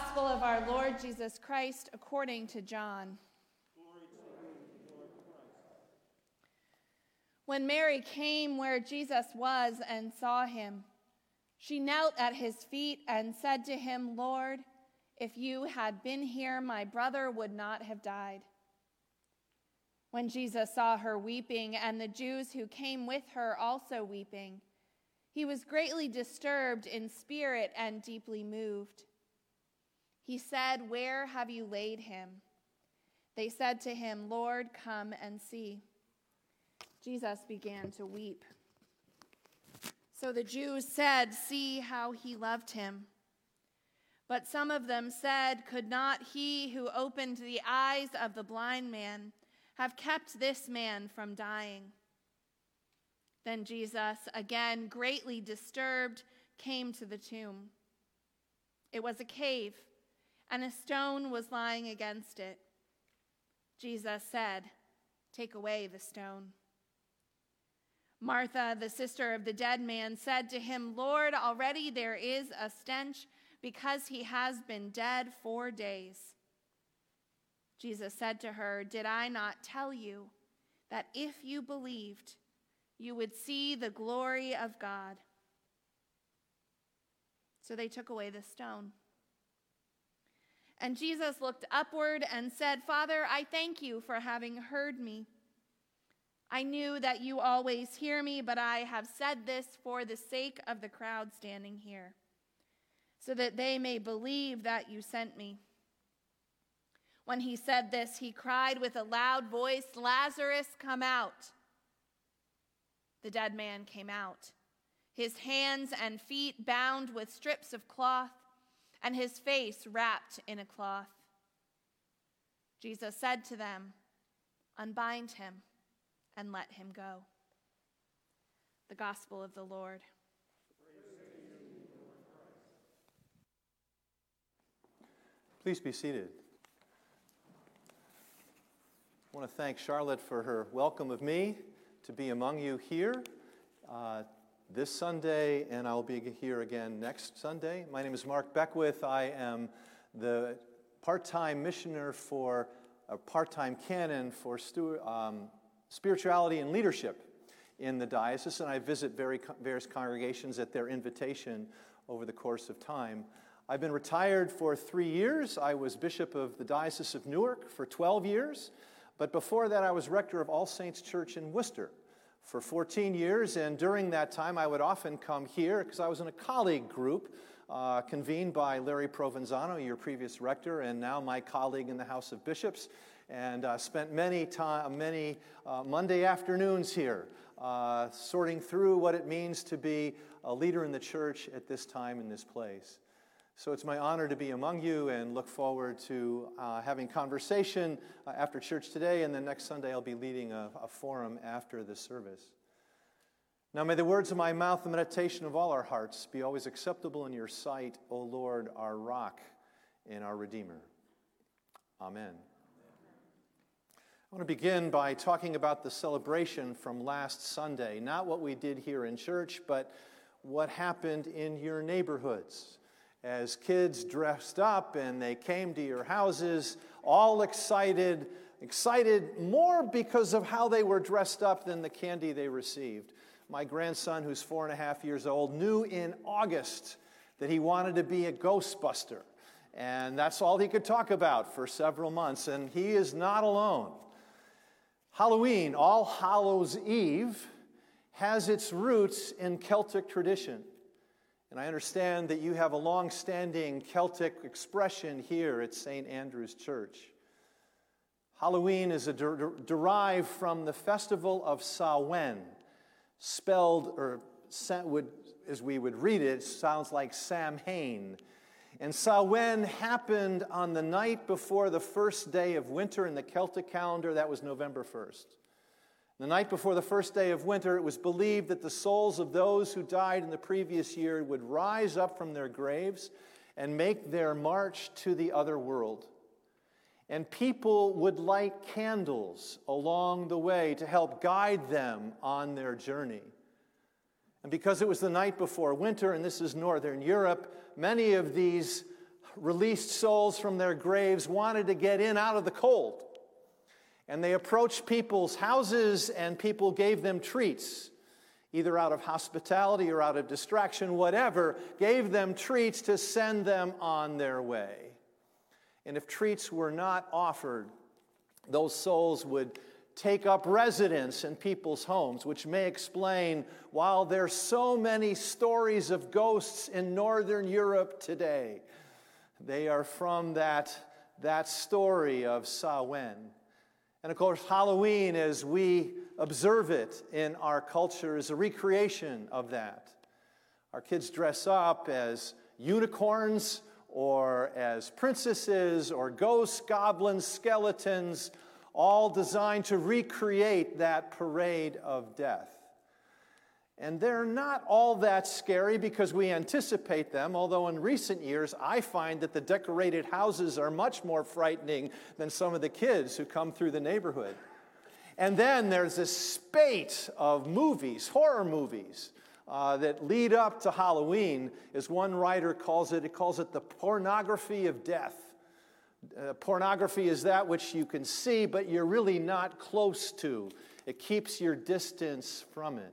Gospel of our Lord Jesus Christ according to John. Glory to you, Lord Christ. When Mary came where Jesus was and saw him, she knelt at his feet and said to him, "Lord, if you had been here, my brother would not have died." When Jesus saw her weeping, and the Jews who came with her also weeping, he was greatly disturbed in spirit and deeply moved. He said, "Where have you laid him?" They said to him, "Lord, come and see." Jesus began to weep. So the Jews said, "See how he loved him." But some of them said, "Could not he who opened the eyes of the blind man have kept this man from dying?" Then Jesus, again greatly disturbed, came to the tomb. It was a cave, and a stone was lying against it. Jesus said, "Take away the stone." Martha, the sister of the dead man, said to him, "Lord, already there is a stench because he has been dead 4 days." Jesus said to her, "Did I not tell you that if you believed, you would see the glory of God?" So they took away the stone. And Jesus looked upward and said, "Father, I thank you for having heard me. I knew that you always hear me, but I have said this for the sake of the crowd standing here, so that they may believe that you sent me." When he said this, he cried with a loud voice, "Lazarus, come out." The dead man came out, his hands and feet bound with strips of cloth, and his face wrapped in a cloth. Jesus said to them, "Unbind him and let him go." The Gospel of the Lord. Please be seated. I want to thank Charlotte for her welcome of me to be among you here this Sunday, and I'll be here again next Sunday. My name is Mark Beckwith. I am the part-time missioner for a part-time canon for spirituality and leadership in the diocese, and I visit various congregations at their invitation over the course of time. I've been retired for 3 years. I was bishop of the Diocese of Newark for 12 years, but before that I was rector of All Saints Church in Worcester for 14 years, and during that time I would often come here because I was in a colleague group convened by Larry Provenzano, your previous rector, and now my colleague in the House of Bishops, and spent many Monday afternoons here sorting through what it means to be a leader in the church at this time in this place. So it's my honor to be among you and look forward to having conversation after church today, and then next Sunday I'll be leading a forum after the service. Now may the words of my mouth and meditation of all our hearts be always acceptable in your sight, O Lord, our rock and our Redeemer. Amen. I want to begin by talking about the celebration from last Sunday, not what we did here in church, but what happened in your neighborhoods. As kids dressed up and they came to your houses, all excited more because of how they were dressed up than the candy they received. My grandson, who's 4.5 years old, knew in August that he wanted to be a Ghostbuster. And that's all he could talk about for several months, and he is not alone. Halloween, All Hallows Eve, has its roots in Celtic tradition. And I understand that you have a long-standing Celtic expression here at St. Andrew's Church. Halloween is derived from the festival of Samhain, spelled, or as we would read it, sounds like Samhain. And Samhain happened on the night before the first day of winter in the Celtic calendar. That was November 1st. The night before the first day of winter, it was believed that the souls of those who died in the previous year would rise up from their graves and make their march to the other world. And people would light candles along the way to help guide them on their journey. And because it was the night before winter, and this is Northern Europe, many of these released souls from their graves wanted to get in out of the cold. And they approached people's houses, and people gave them treats, either out of hospitality or out of distraction, whatever, gave them treats to send them on their way. And if treats were not offered, those souls would take up residence in people's homes, which may explain why there's so many stories of ghosts in Northern Europe today. They are from that story of Samhain. And of course, Halloween, as we observe it in our culture, is a recreation of that. Our kids dress up as unicorns or as princesses or ghosts, goblins, skeletons, all designed to recreate that parade of death. And they're not all that scary because we anticipate them, although in recent years I find that the decorated houses are much more frightening than some of the kids who come through the neighborhood. And then there's this spate of movies, horror movies, that lead up to Halloween, as one writer calls it the pornography of death. Pornography is that which you can see, but you're really not close to. It keeps your distance from it.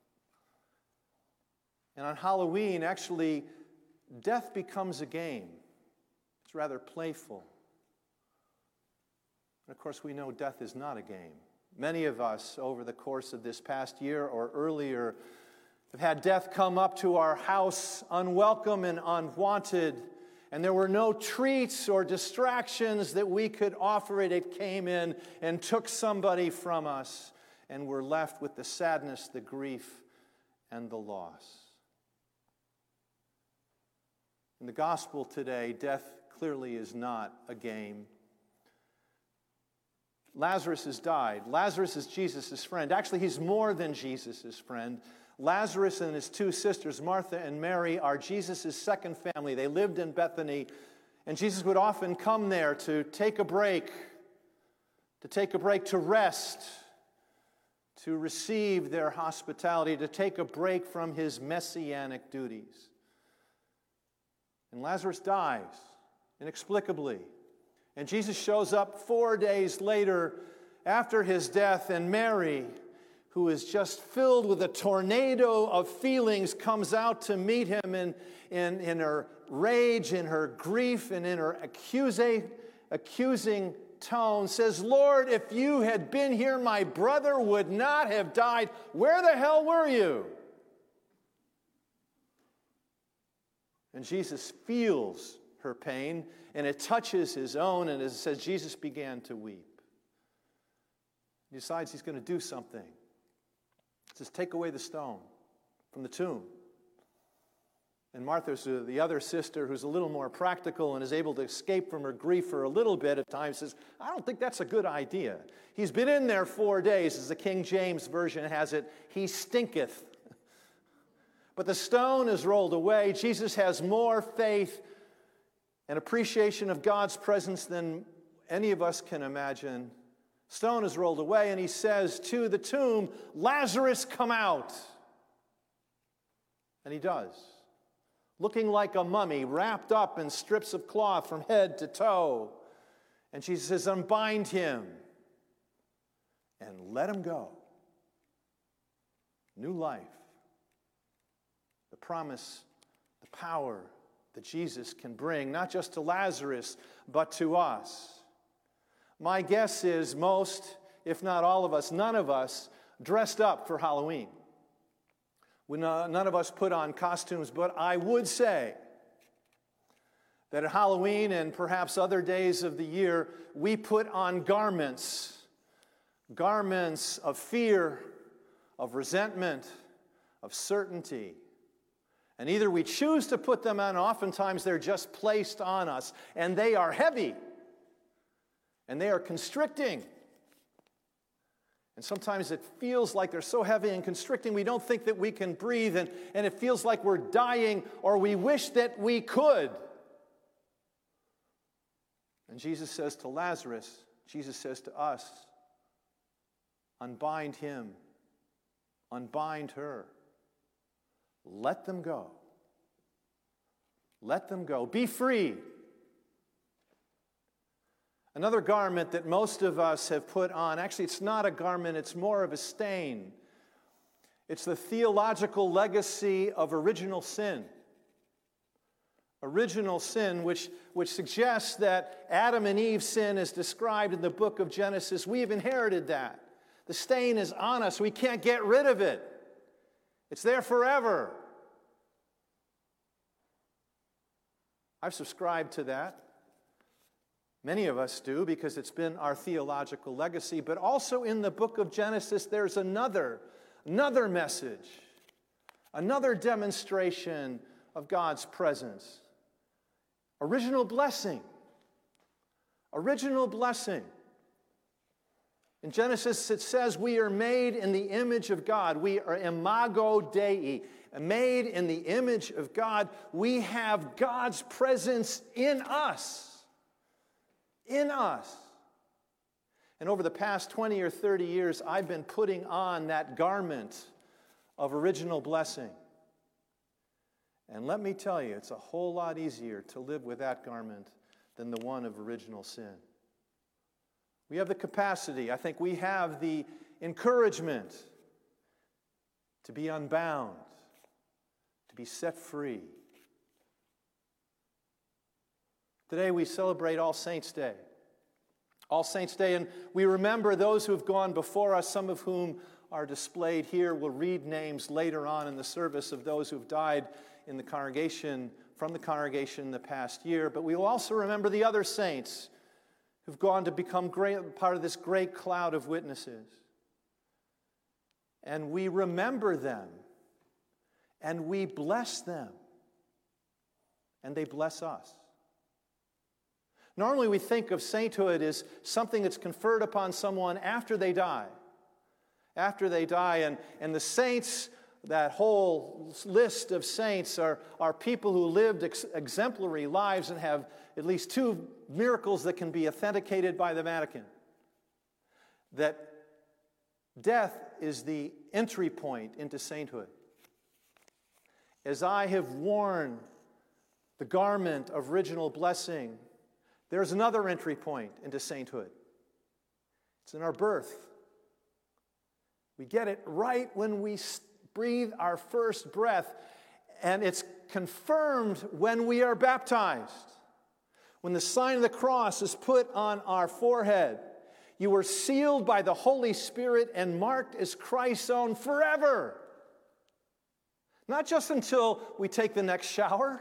And on Halloween, actually, death becomes a game. It's rather playful. And of course, we know death is not a game. Many of us, over the course of this past year or earlier, have had death come up to our house unwelcome and unwanted, and there were no treats or distractions that we could offer it. It came in and took somebody from us, and we're left with the sadness, the grief, and the loss. In the gospel today, death clearly is not a game. Lazarus has died. Lazarus is Jesus' friend. Actually, he's more than Jesus' friend. Lazarus and his two sisters, Martha and Mary, are Jesus' second family. They lived in Bethany, and Jesus would often come there to take a break, to rest, to receive their hospitality, to take a break from his messianic duties. And Lazarus dies inexplicably. And Jesus shows up 4 days later after his death, and Mary, who is just filled with a tornado of feelings, comes out to meet him in her rage, in her grief, and in her accusing tone, says, "Lord, if you had been here, my brother would not have died. Where the hell were you?" And Jesus feels her pain, and it touches his own, and it says Jesus began to weep. He decides he's going to do something. He says, "Take away the stone from the tomb." And Martha's the other sister, who's a little more practical and is able to escape from her grief for a little bit at times, says, "I don't think that's a good idea. He's been in there 4 days," as the King James Version has it. "He stinketh." But the stone is rolled away. Jesus has more faith and appreciation of God's presence than any of us can imagine. Stone is rolled away, and he says to the tomb, "Lazarus, come out." And he does, looking like a mummy, wrapped up in strips of cloth from head to toe. And Jesus says, "Unbind him and let him go." New life. The promise, the power that Jesus can bring, not just to Lazarus, but to us. My guess is most, if not all of us, none of us dressed up for Halloween. None of us put on costumes, but I would say that at Halloween and perhaps other days of the year, we put on garments of fear, of resentment, of certainty. And either we choose to put them on, oftentimes they're just placed on us, and they are heavy, and they are constricting. And sometimes it feels like they're so heavy and constricting, we don't think that we can breathe, and it feels like we're dying, or we wish that we could. And Jesus says to Lazarus, Jesus says to us, "Unbind him, unbind her. Let them go. Let them go. Be free. Another garment that most of us have put on, actually it's not a garment, it's more of a stain. It's the theological legacy of original sin. Original sin, which suggests that Adam and Eve's sin is described in the book of Genesis. We have inherited that. The stain is on us. We can't get rid of it. It's there forever. I've subscribed to that. Many of us do because it's been our theological legacy. But also in the book of Genesis, there's another message, another demonstration of God's presence. Original blessing. Original blessing. In Genesis, it says we are made in the image of God. We are imago Dei, made in the image of God. We have God's presence in us. In us. And over the past 20 or 30 years, I've been putting on that garment of original blessing. And let me tell you, it's a whole lot easier to live with that garment than the one of original sin. We have the capacity, I think we have the encouragement to be unbound, to be set free. Today we celebrate All Saints' Day. All Saints' Day, and we remember those who have gone before us, some of whom are displayed here. We'll read names later on in the service of those who have died in the congregation, from the congregation in the past year. But we will also remember the other saints who've gone to become part of this great cloud of witnesses. And we remember them, and we bless them, and they bless us. Normally we think of sainthood as something that's conferred upon someone after they die. After they die, and the saints, that whole list of saints are people who lived exemplary lives and have at least 2 miracles that can be authenticated by the Vatican. That death is the entry point into sainthood. As I have worn the garment of original blessing, there's another entry point into sainthood. It's in our birth. We get it right when we breathe our first breath, and it's confirmed when we are baptized. When the sign of the cross is put on our forehead, you are sealed by the Holy Spirit and marked as Christ's own forever. Not just until we take the next shower,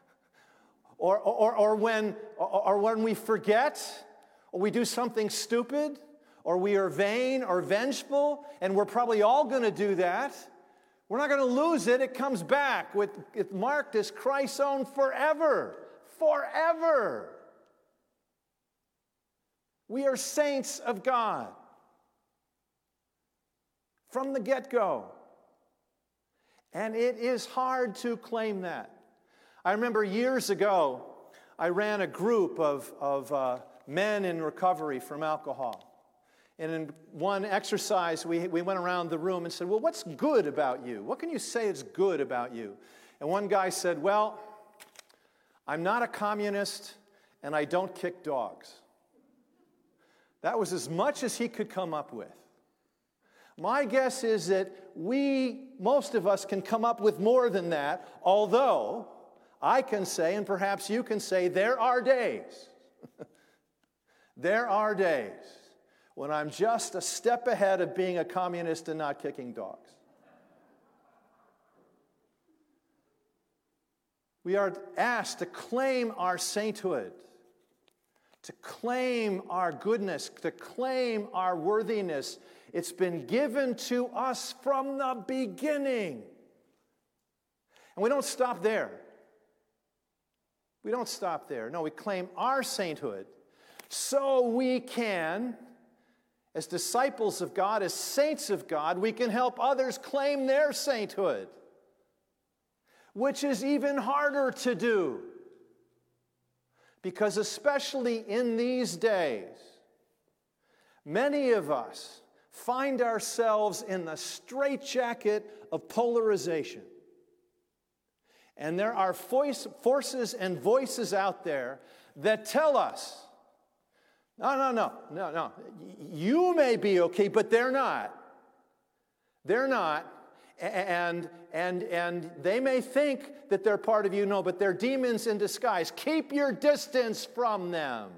or when we forget, or we do something stupid, or we are vain or vengeful, and we're probably all going to do that. We're not going to lose it. It comes back. It's marked as Christ's own forever. Forever. We are saints of God. From the get-go. And it is hard to claim that. I remember years ago, I ran a group of men in recovery from alcohol. And in one exercise, we went around the room and said, well, what's good about you? What can you say is good about you? And one guy said, well, I'm not a communist and I don't kick dogs. That was as much as he could come up with. My guess is that most of us can come up with more than that, although I can say, and perhaps you can say, there are days. There are days when I'm just a step ahead of being a communist and not kicking dogs. We are asked to claim our sainthood, to claim our goodness, to claim our worthiness. It's been given to us from the beginning. And we don't stop there. We don't stop there. No, we claim our sainthood so we can, as disciples of God, as saints of God, we can help others claim their sainthood, which is even harder to do. Because especially in these days, many of us find ourselves in the straitjacket of polarization. And there are forces and voices out there that tell us No. You may be okay, but they're not. They're not. And they may think that they're part of you. No, but they're demons in disguise. Keep your distance from them.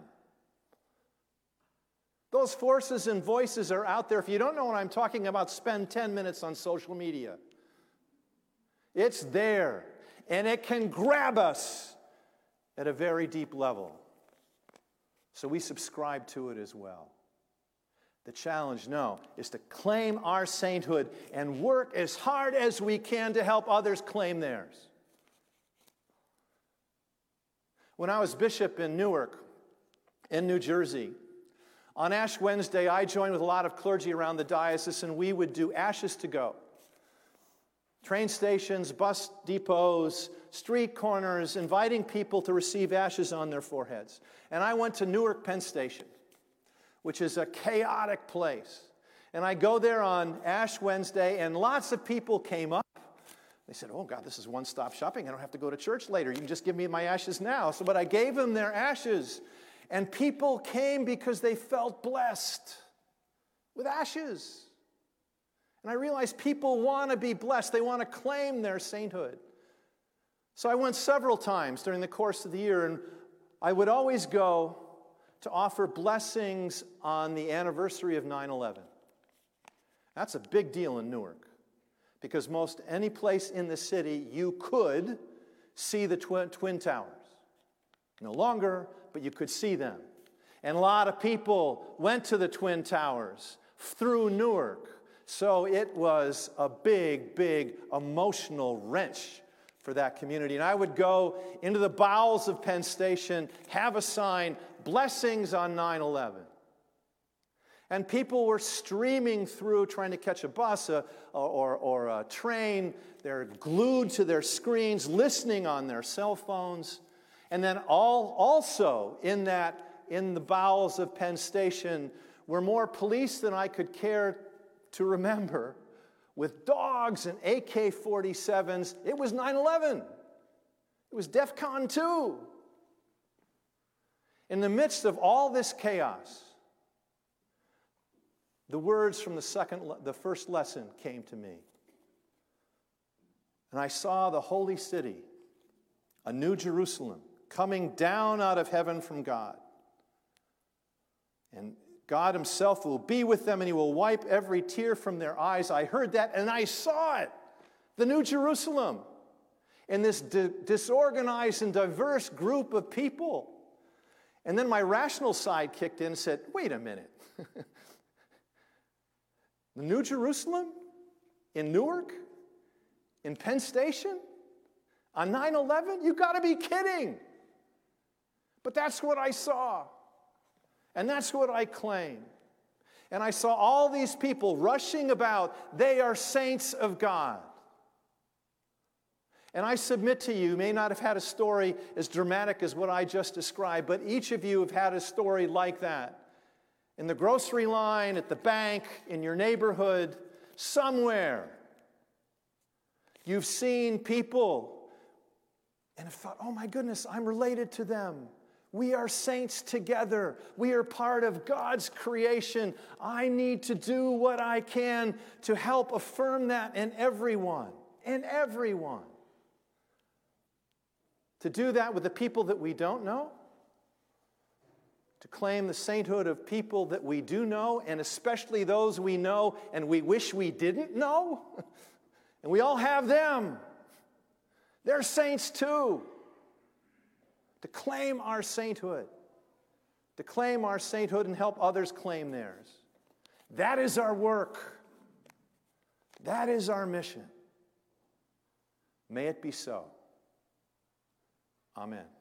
Those forces and voices are out there. If you don't know what I'm talking about, spend 10 minutes on social media. It's there, and it can grab us at a very deep level. So we subscribe to it as well. The challenge, is to claim our sainthood and work as hard as we can to help others claim theirs. When I was bishop in Newark, in New Jersey, on Ash Wednesday, I joined with a lot of clergy around the diocese, and we would do Ashes to Go. Train stations, bus depots, street corners, inviting people to receive ashes on their foreheads. And I went to Newark Penn Station, which is a chaotic place. And I go there on Ash Wednesday, and lots of people came up. They said, oh, God, this is one-stop shopping. I don't have to go to church later. You can just give me my ashes now. But I gave them their ashes, and people came because they felt blessed with ashes. And I realized people want to be blessed. They want to claim their sainthood. So I went several times during the course of the year, and I would always go to offer blessings on the anniversary of 9/11. That's a big deal in Newark, because most any place in the city you could see the Twin Towers. No longer, but you could see them. And a lot of people went to the Twin Towers through Newark. So it was a big, big emotional wrench for that community. And I would go into the bowels of Penn Station, have a sign, blessings on 9/11. And people were streaming through trying to catch a bus or a train. They're glued to their screens, listening on their cell phones. And then also in the bowels of Penn Station were more police than I could care to remember, with dogs and AK-47s. It was 9/11. It was DEFCON 2. In the midst of all this chaos, the words from the first lesson came to me. And I saw the holy city, a new Jerusalem, coming down out of heaven from God. And God himself will be with them, and he will wipe every tear from their eyes. I heard that, and I saw it. The New Jerusalem. And this disorganized and diverse group of people. And then my rational side kicked in and said, wait a minute. The New Jerusalem? In Newark? In Penn Station? On 9/11? You got to be kidding. But that's what I saw. And that's what I claim. And I saw all these people rushing about. They are saints of God. And I submit to you, you may not have had a story as dramatic as what I just described, but each of you have had a story like that. In the grocery line, at the bank, in your neighborhood, somewhere. You've seen people and have thought, oh my goodness, I'm related to them. We are saints together. We are part of God's creation. I need to do what I can to help affirm that in everyone. In everyone. To do that with the people that we don't know. To claim the sainthood of people that we do know, and especially those we know and we wish we didn't know. And we all have them. They're saints too. To claim our sainthood. To claim our sainthood and help others claim theirs. That is our work. That is our mission. May it be so. Amen.